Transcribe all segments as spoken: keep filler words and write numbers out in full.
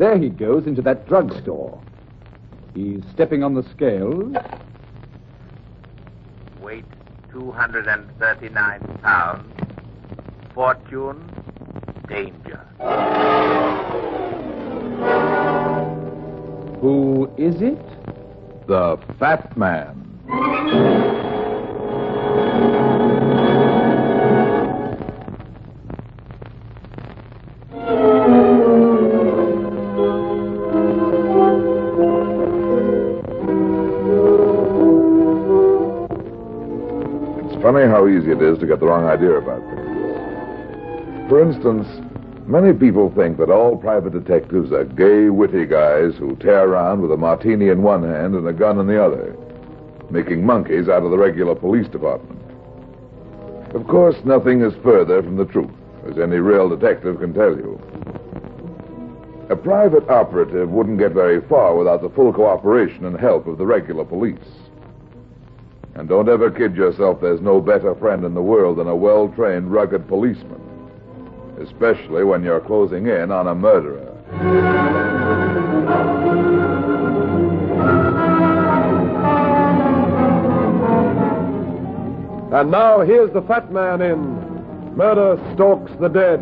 There he goes into that drugstore. He's stepping on the scales. Weight two hundred thirty-nine pounds. Fortune, danger. Who is it? The Fat Man. Funny how easy it is to get the wrong idea about things. For instance, many people think that all private detectives are gay, witty guys who tear around with a martini in one hand and a gun in the other, making monkeys out of the regular police department. Of course, nothing is further from the truth, as any real detective can tell you. A private operative wouldn't get very far without the full cooperation and help of the regular police. And don't ever kid yourself there's no better friend in the world than a well-trained, rugged policeman, especially when you're closing in on a murderer. And now here's the Fat Man in Murder Stalks the Dead.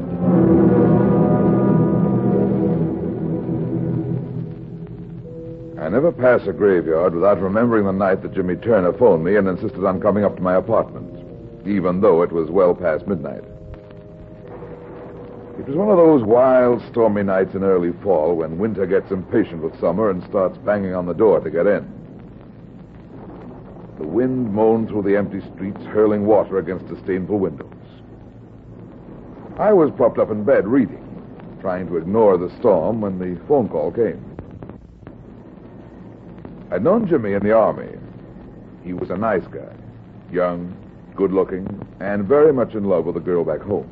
I never pass a graveyard without remembering the night that Jimmy Turner phoned me and insisted on coming up to my apartment, even though it was well past midnight. It was one of those wild, stormy nights in early fall when winter gets impatient with summer and starts banging on the door to get in. The wind moaned through the empty streets, hurling water against disdainful windows. I was propped up in bed reading, trying to ignore the storm when the phone call came. I'd known Jimmy in the Army. He was a nice guy, young, good-looking, and very much in love with a girl back home.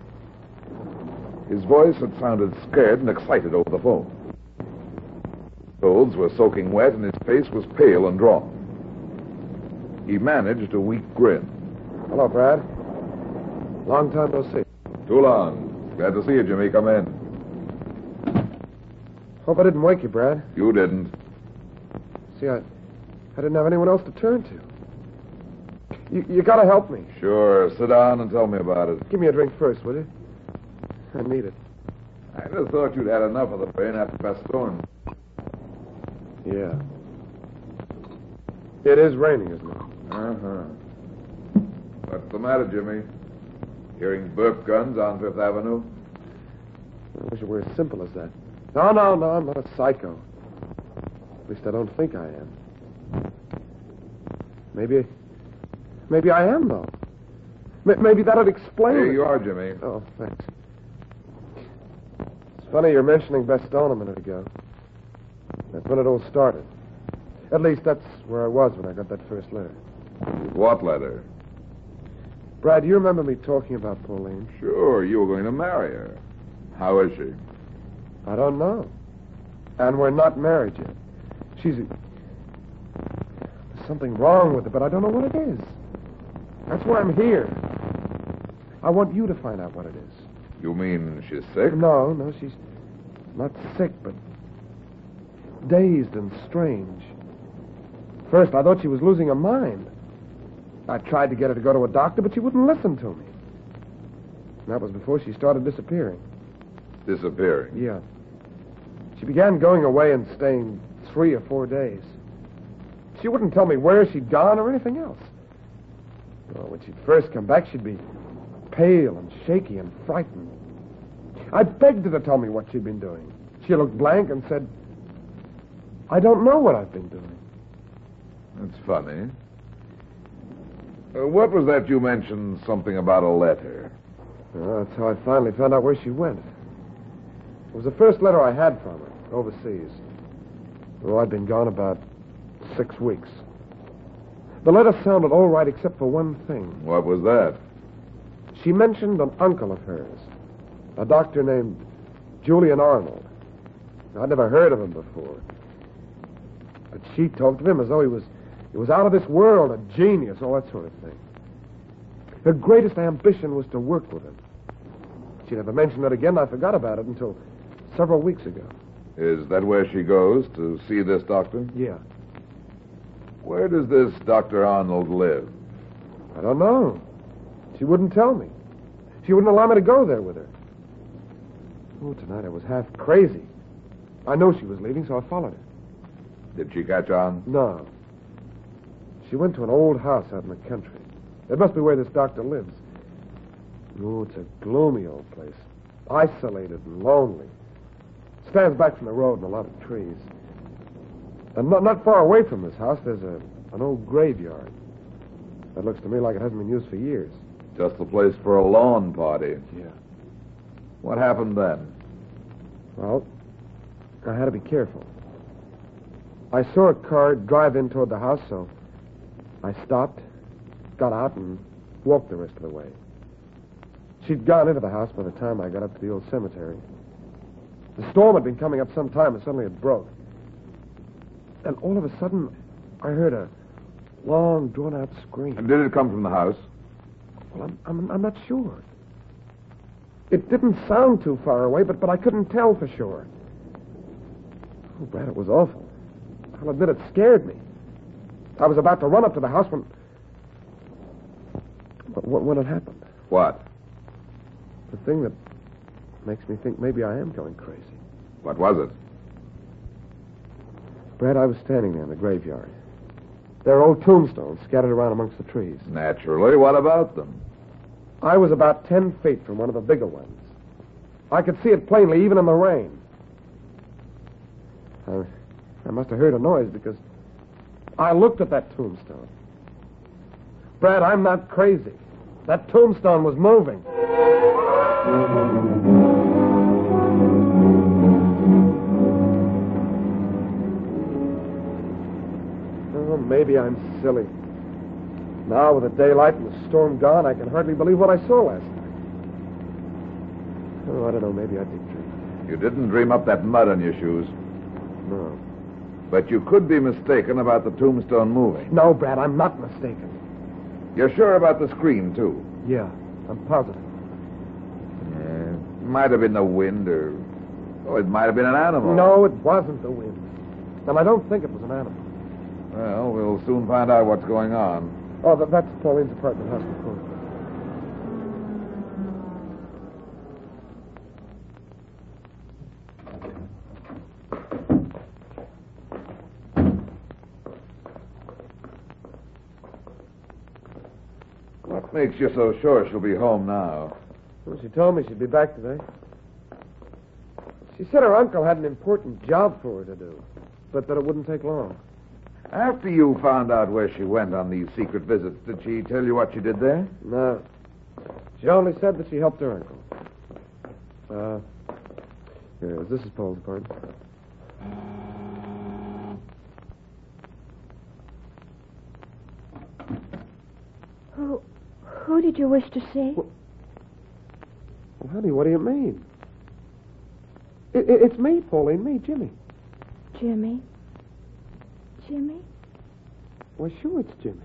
His voice had sounded scared and excited over the phone. His clothes were soaking wet, and his face was pale and drawn. He managed a weak grin. Hello, Brad. Long time no see. Too long. Glad to see you, Jimmy. Come in. Hope I didn't wake you, Brad. You didn't. See, I, I didn't have anyone else to turn to. You, you gotta help me. Sure. Sit down and tell me about it. Give me a drink first, will you? I need it. I just thought you'd had enough of the pain after Bastogne. Yeah. It is raining, isn't it? Uh-huh. What's the matter, Jimmy? Hearing burp guns on Fifth Avenue? I wish it were as simple as that. No, no, no, I'm not a psycho. At least I don't think I am. Maybe... Maybe I am, though. M- maybe that'll explain Here it. you are, Jimmy. Oh, thanks. It's funny you're mentioning Bastogne a minute ago. That's when it all started. At least that's where I was when I got that first letter. What letter? Brad, you remember me talking about Pauline? Sure, you were going to marry her. How is she? I don't know. And we're not married yet. She's... A... There's something wrong with her, but I don't know what it is. That's why I'm here. I want you to find out what it is. You mean she's sick? No, no, she's not sick, but dazed and strange. First, I thought she was losing her mind. I tried to get her to go to a doctor, but she wouldn't listen to me. And that was before she started disappearing. Disappearing? Yeah. She began going away and staying three or four days. She wouldn't tell me where she'd gone or anything else. Well, when she'd first come back, she'd be pale and shaky and frightened. I begged her to tell me what she'd been doing. She looked blank and said, I don't know what I've been doing. That's funny. Uh, what was that you mentioned, something about a letter? Well, that's how I finally found out where she went. It was the first letter I had from her, overseas. Well, I'd been gone about six weeks. The letter sounded all right except for one thing. What was that? She mentioned an uncle of hers, a doctor named Julian Arnold. I'd never heard of him before. But she talked of him as though he was, he was out of this world, a genius, all that sort of thing. Her greatest ambition was to work with him. She never mentioned it again, and I forgot about it until several weeks ago. Is that where she goes to see this doctor? Yeah. Where does this Doctor Arnold live? I don't know. She wouldn't tell me. She wouldn't allow me to go there with her. Oh, tonight I was half crazy. I know she was leaving, so I followed her. Did she catch on? No. She went to an old house out in the country. It must be where this doctor lives. Oh, it's a gloomy old place. Isolated and lonely. Stands back from the road and a lot of trees. And not, not far away from this house, there's a, an old graveyard. That looks to me like it hasn't been used for years. Just the place for a lawn party. Yeah. What happened then? Well, I had to be careful. I saw a car drive in toward the house, so I stopped, got out, and walked the rest of the way. She'd gone into the house by the time I got up to the old cemetery. The storm had been coming up some time, and suddenly it broke. And all of a sudden, I heard a long, drawn-out scream. And did it come from the house? Well, I'm, I'm, I'm not sure. It didn't sound too far away, but, but I couldn't tell for sure. Oh, Brad, it was awful. I'll admit it scared me. I was about to run up to the house when... When, when it happened. What? The thing that makes me think maybe I am going crazy. What was it? Brad, I was standing there in the graveyard. There are old tombstones scattered around amongst the trees. Naturally. What about them? I was about ten feet from one of the bigger ones. I could see it plainly, even in the rain. I, I must have heard a noise because I looked at that tombstone. Brad, I'm not crazy. That tombstone was moving. Oh, maybe I'm silly. Now, with the daylight and the storm gone, I can hardly believe what I saw last night. Oh, I don't know. Maybe I did dream. You didn't dream up that mud on your shoes. No. But you could be mistaken about the tombstone moving. No, Brad, I'm not mistaken. You're sure about the scream, too? Yeah, I'm positive. Yeah. It might have been the wind, or... Oh, it might have been an animal. No, it wasn't the wind. And I don't think it was an animal. Well, we'll soon find out what's going on. Oh, that, that's Pauline's apartment house before. What makes you so sure she'll be home now? Well, she told me she'd be back today. She said her uncle had an important job for her to do, but that it wouldn't take long. After you found out where she went on these secret visits, did she tell you what she did there? No. She only said that she helped her uncle. Uh, here, this is Paul's apartment. Who, who did you wish to see? Well, well honey, what do you mean? It, it, it's me, Pauline, me, Jimmy. Jimmy? Jimmy? Why, sure, it's Jimmy.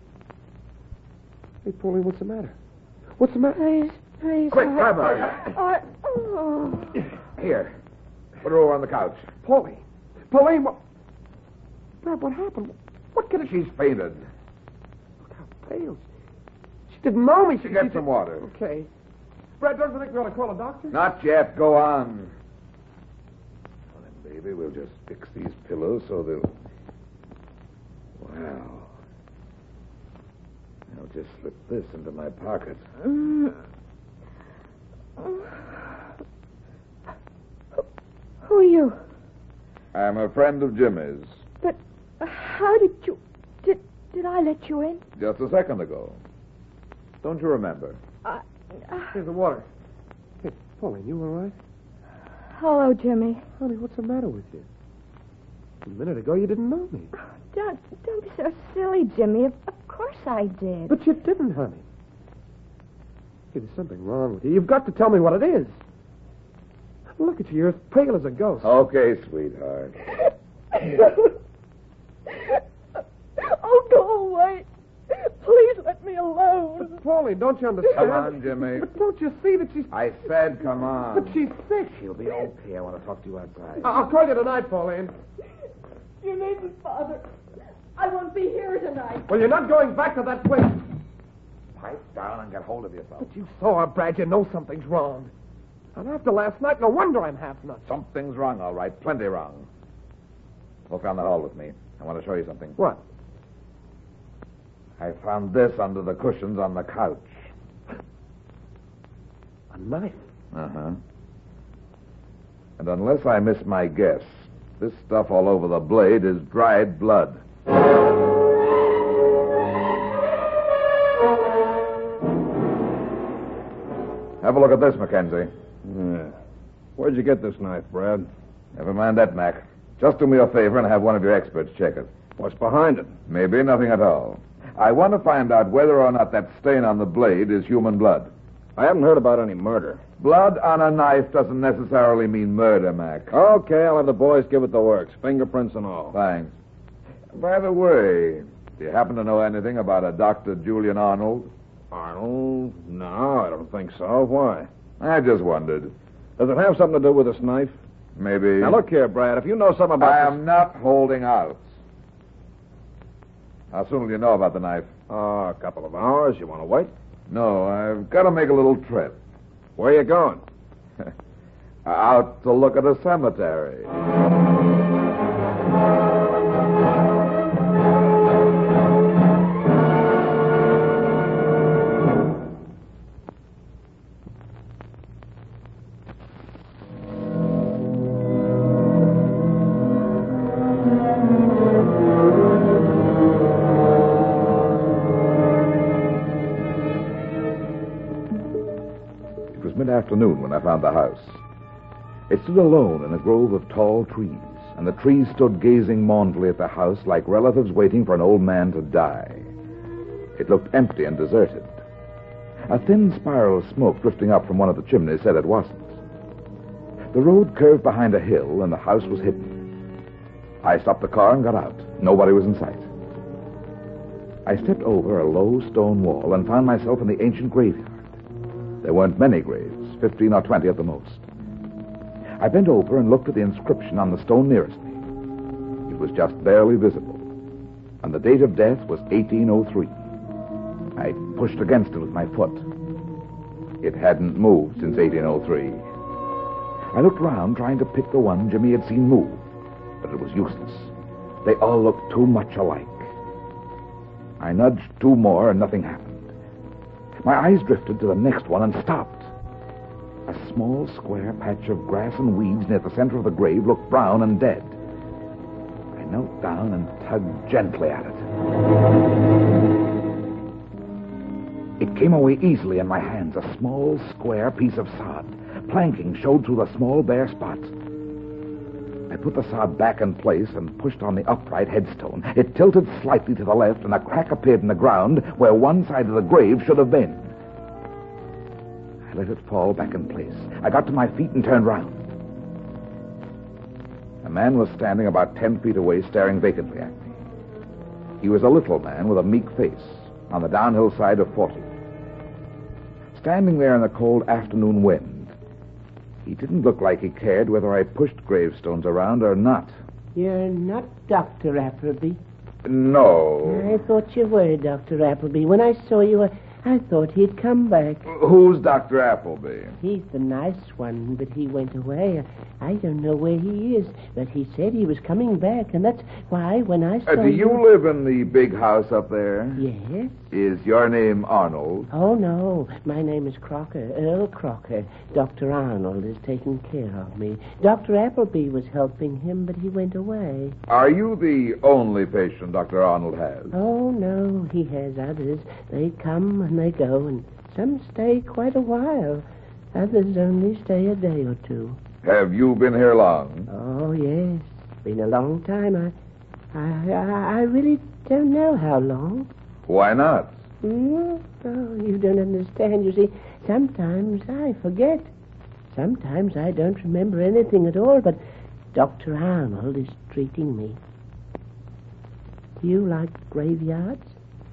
Hey, Pauline, what's the matter? What's the matter? Please, please. Quick, I- grab her. I- oh. Here. Put her over on the couch. Pauline. Pauline, what... Brad, what happened? What could it... She's fainted. Look how pale. She didn't know me. She, Get she some did- water. Okay. Brad, don't you think we ought to call a doctor? Not yet. Go on. Well, then, baby, we'll just fix these pillows so they'll... Wow. I'll just slip this into my pocket. Mm. Who are you? I'm a friend of Jimmy's. But how did you... Did, did I let you in? Just a second ago. Don't you remember? I... Uh, Here's the water. Hey, Pauline, you all right? hello, Jimmy. Honey, what's the matter with you? A minute ago, you didn't know me. Don't, don't be so silly, Jimmy. Of, of course I did. But you didn't, honey. Hey, there's something wrong with you. You've got to tell me what it is. Look at you. You're as pale as a ghost. Okay, sweetheart. Oh, go away. Please let me alone. Pauline, don't you understand? Come on, Jimmy. But don't you see that she's... I said come on. But she's sick. She'll be okay. I want to talk to you outside. I- I'll call you tonight, Pauline. You needn't, Father. I won't be here tonight. Well, you're not going back to that place. Pipe down and get hold of yourself. But you saw her, Brad. You know something's wrong. And after last night, no wonder I'm half nuts. Something's wrong, all right. Plenty wrong. Walk down the hall with me. I want to show you something. What? I found this under the cushions on the couch. A knife. Uh-huh. And unless I miss my guess, this stuff all over the blade is dried blood. Have a look at this, Mackenzie. Yeah. Where'd you get this knife, Brad? Never mind that, Mac. Just do me a favor and have one of your experts check it. What's behind it? Maybe nothing at all. I want to find out whether or not that stain on the blade is human blood. I haven't heard about any murder. Blood on a knife doesn't necessarily mean murder, Mac. Okay, I'll have the boys give it the works. Fingerprints and all. Thanks. By the way, do you happen to know anything about a Doctor Julian Arnold? Arnold? No, I don't think so. Why? I just wondered. Does it have something to do with this knife? Maybe. Now, look here, Brad. If you know something about I this... am not holding out. How soon will you know about the knife? Uh, a couple of hours. You want to wait? No, I've got to make a little trip. Where you going? Out to look at a cemetery. Mid-afternoon when I found the house. It stood alone in a grove of tall trees, and the trees stood gazing mournfully at the house like relatives waiting for an old man to die. It looked empty and deserted. A thin spiral of smoke drifting up from one of the chimneys said it wasn't. The road curved behind a hill, and the house was hidden. I stopped the car and got out. Nobody was in sight. I stepped over a low stone wall and found myself in the ancient graveyard. There weren't many graves, fifteen or twenty at the most. I bent over and looked at the inscription on the stone nearest me. It was just barely visible, and the date of death was eighteen oh three. I pushed against it with my foot. It hadn't moved since eighteen oh three. I looked round, trying to pick the one Jimmy had seen move, but it was useless. They all looked too much alike. I nudged two more, and nothing happened. My eyes drifted to the next one and stopped. A small square patch of grass and weeds near the center of the grave looked brown and dead. I knelt down and tugged gently at it. It came away easily in my hands, a small square piece of sod. Planking showed through the small bare spot. I put the sod back in place and pushed on the upright headstone. It tilted slightly to the left, and a crack appeared in the ground where one side of the grave should have been. I let it fall back in place. I got to my feet and turned round. A man was standing about ten feet away, staring vacantly at me. He was a little man with a meek face, on the downhill side of forty. Standing there in the cold afternoon wind, he didn't look like he cared whether I pushed gravestones around or not. You're not Doctor Appleby. No. I thought you were, Doctor Appleby. When I saw you, I, I thought he'd come back. Who's Doctor Appleby? He's the nice one, but he went away. I don't know where he is, but he said he was coming back, and that's why when I saw Uh, do you live in the big house up there? Yes. Is your name Arnold? Oh, no. My name is Crocker, Earl Crocker. Doctor Arnold is taking care of me. Doctor Appleby was helping him, but he went away. Are you the only patient Doctor Arnold has? Oh, no. He has others. They come and they go, and some stay quite a while. Others only stay a day or two. Have you been here long? Oh, yes. Been a long time. I, I, I, I really don't know how long. Why not? Mm, oh, you don't understand. You see, sometimes I forget. Sometimes I don't remember anything at all, but Doctor Arnold is treating me. Do you like graveyards?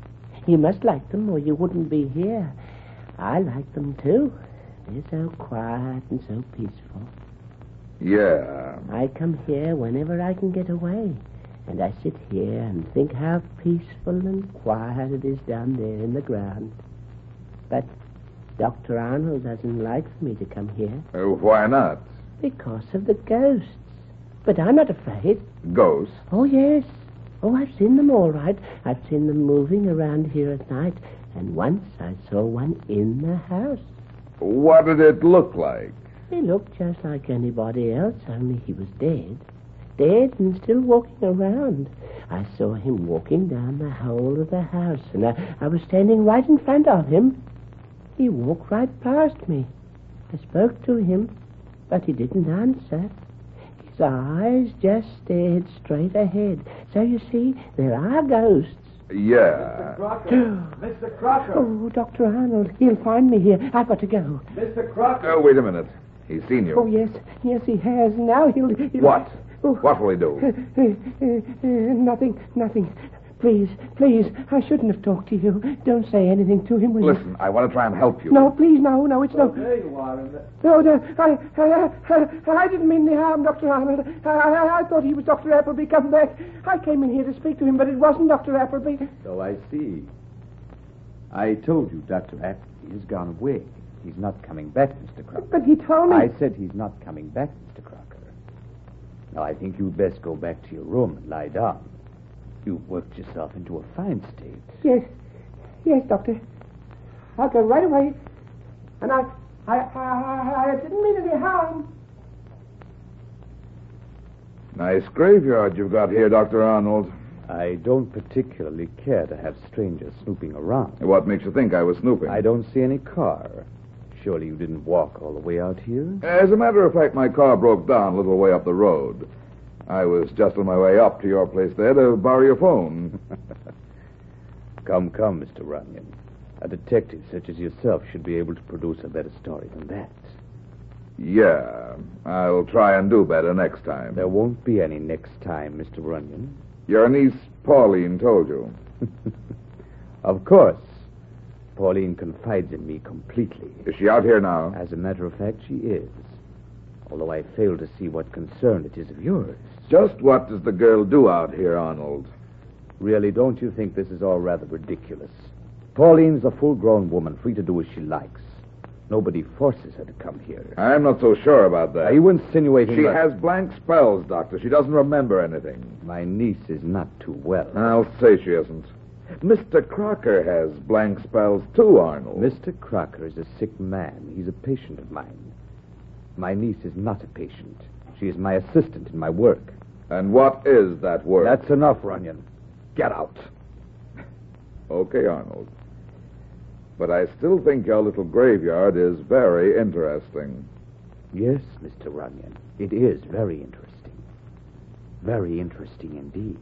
You must like them or you wouldn't be here. I like them, too. They're so quiet and so peaceful. Yeah. I come here whenever I can get away. And I sit here and think how peaceful and quiet it is down there in the ground. But Doctor Arnold doesn't like for me to come here. Uh, why not? Because of the ghosts. But I'm not afraid. Ghosts? Oh, yes. Oh, I've seen them all right. I've seen them moving around here at night. And once I saw one in the house. What did it look like? He looked just like anybody else, only he was dead. Dead and still walking around. I saw him walking down the whole of the house, and I, I was standing right in front of him. He walked right past me. I spoke to him, but he didn't answer. His eyes just stared straight ahead. So you see, there are ghosts. Yeah. Mister Crocker. Mister Crocker. Oh, Doctor Arnold, he'll find me here. I've got to go. Mister Crocker. Oh, wait a minute. He's seen you. Oh, yes. Yes, he has. Now he'll... he'll... What? Oh. What will he do? Uh, uh, uh, nothing, nothing. Please, please, I shouldn't have talked to you. Don't say anything to him, will Listen, you? I want to try and help you. No, please, no, no, it's Oh, no... there you are. In the... No, no, I, I, I, I didn't mean any harm, Doctor Arnold. I, I, I thought he was Doctor Appleby come back. I came in here to speak to him, but it wasn't Doctor Appleby. So I see. I told you Doctor Appleby has gone away. He's not coming back, Mister Crocker. But he told me... I said he's not coming back, Mister Crocker. Now, I think you'd best go back to your room and lie down. You've worked yourself into a fine state. Yes, yes, Doctor. I'll go right away. And I, I, I, I didn't mean any harm. Nice graveyard you've got here, Doctor Arnold. I don't particularly care to have strangers snooping around. What makes you think I was snooping? I don't see any car. Surely you didn't walk all the way out here? As a matter of fact, my car broke down a little way up the road. I was just on my way up to your place there to borrow your phone. Come, come, Mister Runyon. A detective such as yourself should be able to produce a better story than that. Yeah, I'll try and do better next time. There won't be any next time, Mister Runyon. Your niece, Pauline, told you. Of course. Pauline confides in me completely. Is she out here now? As a matter of fact, she is. Although I fail to see what concern it is of yours. Just what does the girl do out here, Arnold? Really, don't you think this is all rather ridiculous? Pauline's a full-grown woman, free to do as she likes. Nobody forces her to come here. I'm not so sure about that. Are you insinuating She that... has blank spells, Doctor. She doesn't remember anything. My niece is not too well. I'll say she isn't. Mister Crocker has blank spells, too, Arnold. Mister Crocker is a sick man. He's a patient of mine. My niece is not a patient. She is my assistant in my work. And what is that word? That's enough, Runyon. Get out. Okay, Arnold. But I still think your little graveyard is very interesting. Yes, Mister Runyon. It is very interesting. Very interesting indeed.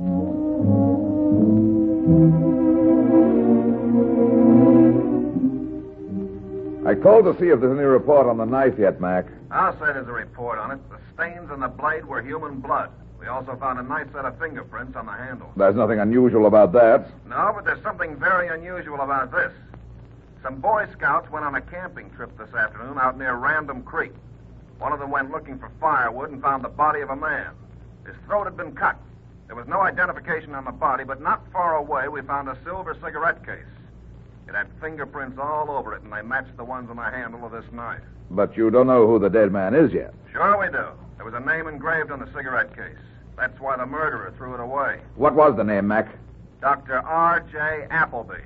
I called to see if there's any report on the knife yet, Mac. I'll say there's a report on it. The stains on the blade were human blood. We also found a nice set of fingerprints on the handle. There's nothing unusual about that. No, but there's something very unusual about this. Some Boy Scouts went on a camping trip this afternoon out near Random Creek. One of them went looking for firewood and found the body of a man. His throat had been cut. There was no identification on the body, but not far away we found a silver cigarette case. It had fingerprints all over it, and they matched the ones on the handle of this knife. But you don't know who the dead man is yet. Sure we do. There was a name engraved on the cigarette case. That's why the murderer threw it away. What was the name, Mac? Doctor R J Appleby.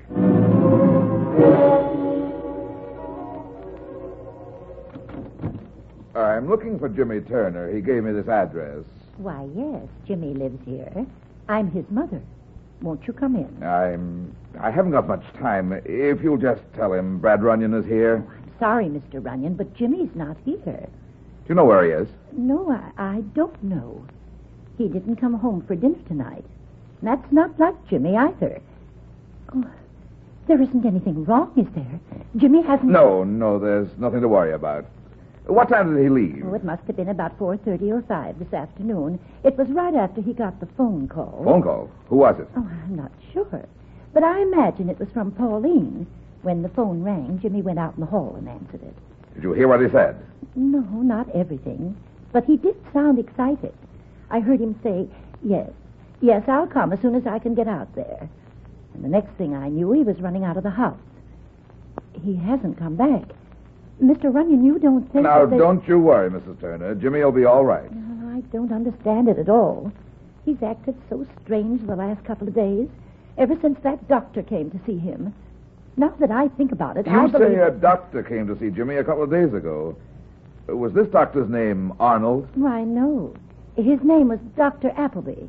I'm looking for Jimmy Turner. He gave me this address. Why, yes, Jimmy lives here. I'm his mother. Won't you come in? I'm... I haven't got much time. If you'll just tell him Brad Runyon is here. I'm sorry, Mister Runyon, but Jimmy's not here. Do you know where he is? No, I, I don't know. He didn't come home for dinner tonight. That's not like Jimmy either. Oh, there isn't anything wrong, is there? Jimmy hasn't... No, no, there's nothing to worry about. What time did he leave? Oh, it must have been about four thirty or five this afternoon. It was right after he got the phone call. Phone call? Who was it? Oh, I'm not sure. but I imagine it was from Pauline. When the phone rang, Jimmy went out in the hall and answered it. Did you hear what he said? No, not everything. But he did sound excited. I heard him say, yes, yes, I'll come as soon as I can get out there. And the next thing I knew, he was running out of the house. He hasn't come back. Mister Runyon, you don't think Now, that they... don't you worry, Missus Turner. Jimmy will be all right. No, I don't understand it at all. He's acted so strange the last couple of days, ever since that doctor came to see him. Now that I think about it, You I say believe... a doctor came to see Jimmy a couple of days ago. Was this doctor's name Arnold? Why, no. His name was Doctor Appleby.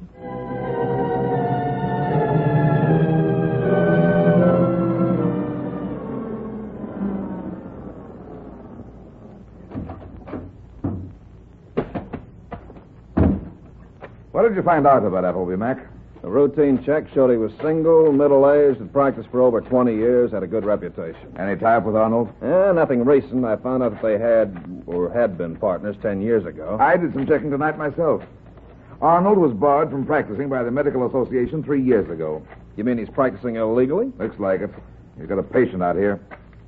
What did you find out about Appleby, Mac? A routine check showed he was single, middle-aged, had practiced for over twenty years, had a good reputation. Any tie up with Arnold? Eh, nothing recent. I found out that they had, or had been partners ten years ago. I did some checking tonight myself. Arnold was barred from practicing by the Medical Association three years ago. You mean he's practicing illegally? Looks like it. He's got a patient out here.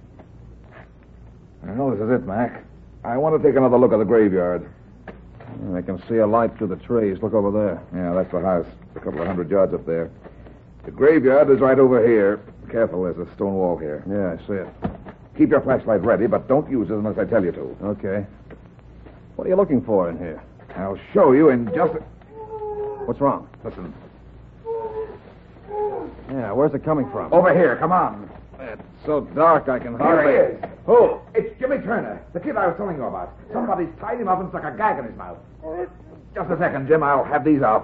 Well, this is it, Mac. I want to take another look at the graveyard. I can see a light through the trees. Look over there. Yeah, that's the house. It's a couple of hundred yards up there. The graveyard is right over here. Careful, there's a stone wall here. Yeah, I see it. Keep your flashlight ready, but don't use it unless I tell you to. Okay. What are you looking for in here? I'll show you in just a... What's wrong? Listen. Yeah, where's it coming from? Over here, come on. It's so dark I can Here hardly... he is. Who? It's Jimmy Turner, the kid I was telling you about. Somebody's tied him up and stuck a gag in his mouth. Just a second, Jim. I'll have these off.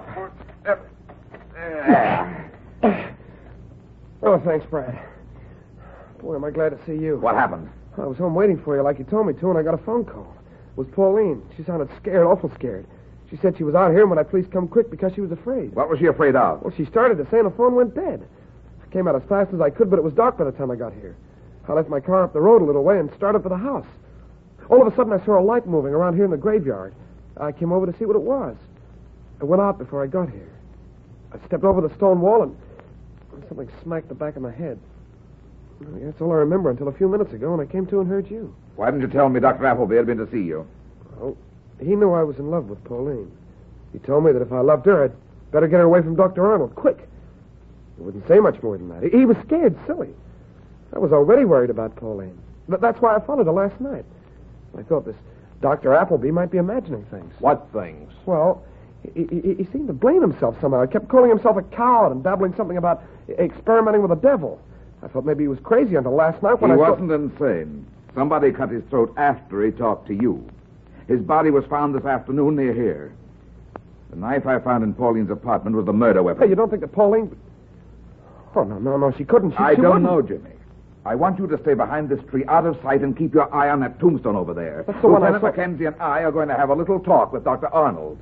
There. Oh, thanks, Brad. Boy, am I glad to see you. What happened? I was home waiting for you like you told me to, and I got a phone call. It was Pauline. She sounded scared, awful scared. She said she was out here and would I please come quick because she was afraid. What was she afraid of? Well, she started to say and the phone went dead. I came out as fast as I could, but it was dark by the time I got here. I left my car up the road a little way and started for the house. All of a sudden, I saw a light moving around here in the graveyard. I came over to see what it was. I went out before I got here. I stepped over the stone wall and something smacked the back of my head. That's all I remember until a few minutes ago when I came to and heard you. Why didn't you tell me Doctor Appleby had been to see you? Well, he knew I was in love with Pauline. He told me that if I loved her, I'd better get her away from Doctor Arnold, quick. He wouldn't say much more than that. He, he was scared, silly. I was already worried about Pauline. But that's why I followed her last night. I thought this Doctor Appleby might be imagining things. What things? Well, he, he, he seemed to blame himself somehow. He kept calling himself a coward and babbling something about experimenting with the devil. I thought maybe he was crazy until last night when he I saw... wasn't insane. Somebody cut his throat after he talked to you. His body was found this afternoon near here. The knife I found in Pauline's apartment was the murder weapon. Hey, you don't think that Pauline... Oh, no, no, no, she couldn't. She, I she don't wouldn't. know, Jimmy. I want you to stay behind this tree, out of sight, and keep your eye on that tombstone over there. That's the one I Lieutenant saw. Mackenzie and I are going to have a little talk with Doctor Arnold.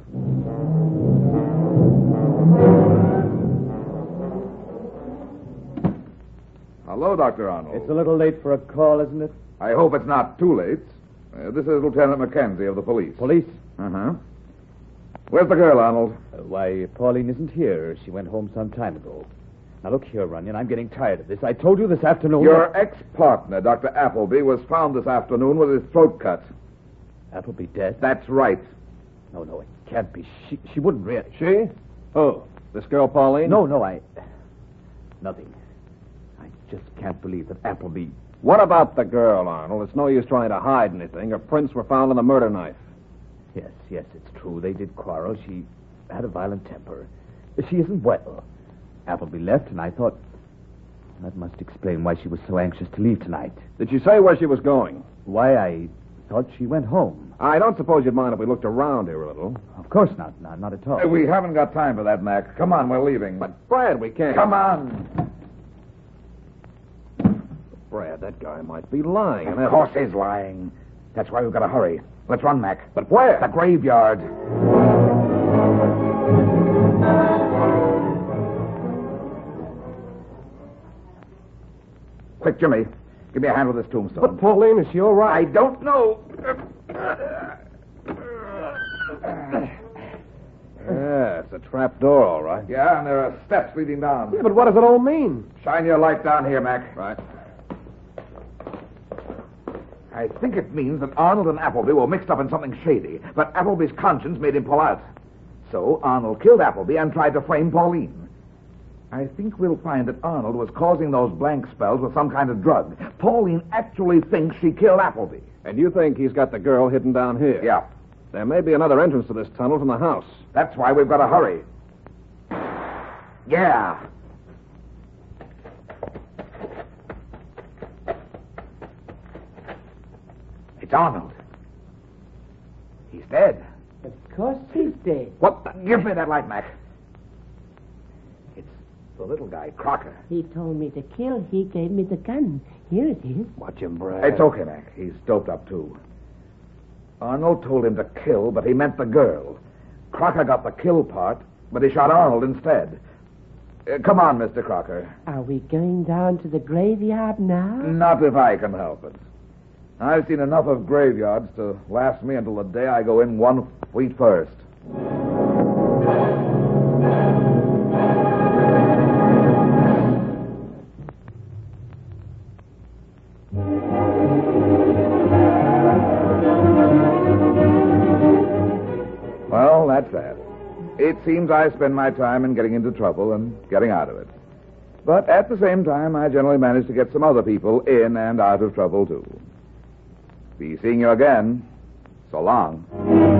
Hello, Doctor Arnold. It's a little late for a call, isn't it? I hope it's not too late. Uh, this is Lieutenant Mackenzie of the police. Police? Uh-huh. Where's the girl, Arnold? Uh, why, Pauline isn't here. She went home some time ago. Now, look here, Runyon. I'm getting tired of this. I told you this afternoon... Your that... ex-partner, Doctor Appleby, was found this afternoon with his throat cut. Appleby dead? That's right. No, no, it can't be. She, she wouldn't really... She? Oh, this girl Pauline? No, no, I... Nothing. I just can't believe that Appleby... What about the girl, Arnold? It's no use trying to hide anything. Her prints were found on the murder knife. Yes, yes, it's true. They did quarrel. She had a violent temper. She isn't well. Appleby left, and I thought... That must explain why she was so anxious to leave tonight. Did she say where she was going? Why, I thought she went home. I don't suppose you'd mind if we looked around here a little. Of course not. No, not at all. Uh, we haven't got time for that, Mac. Come on, we're leaving. But, Brad, we can't... Come on. Brad, that guy might be lying. Of course he's lying. That's why we've got to hurry. Let's run, Mac. But where? The graveyard. Quick, Jimmy. Give me a hand with this tombstone. But Pauline, is she all right? I don't know. Yes, a trap door, all right. Yeah, and there are steps leading down. Yeah, but what does it all mean? Shine your light down here, Mac. Right. I think it means that Arnold and Appleby were mixed up in something shady, but Appleby's conscience made him pull out. So Arnold killed Appleby and tried to frame Pauline. I think we'll find that Arnold was causing those blank spells with some kind of drug. Pauline actually thinks she killed Appleby. And you think he's got the girl hidden down here? Yeah. There may be another entrance to this tunnel from the house. That's why we've got to hurry. Yeah. It's Arnold. He's dead. Of course he's dead. What? The... Give me that light, Mac. It's the little guy, Crocker. He told me to kill. He gave me the gun. Here it is. Watch him, Brad. It's okay, Mac. He's doped up, too. Arnold told him to kill, but he meant the girl. Crocker got the kill part, but he shot Arnold instead. Uh, come on, Mister Crocker. Are we going down to the graveyard now? Not if I can help it. I've seen enough of graveyards to last me until the day I go in one feet first. Well, that's that. It seems I spend my time in getting into trouble and getting out of it. But at the same time, I generally manage to get some other people in and out of trouble, too. Be seeing you again. So long.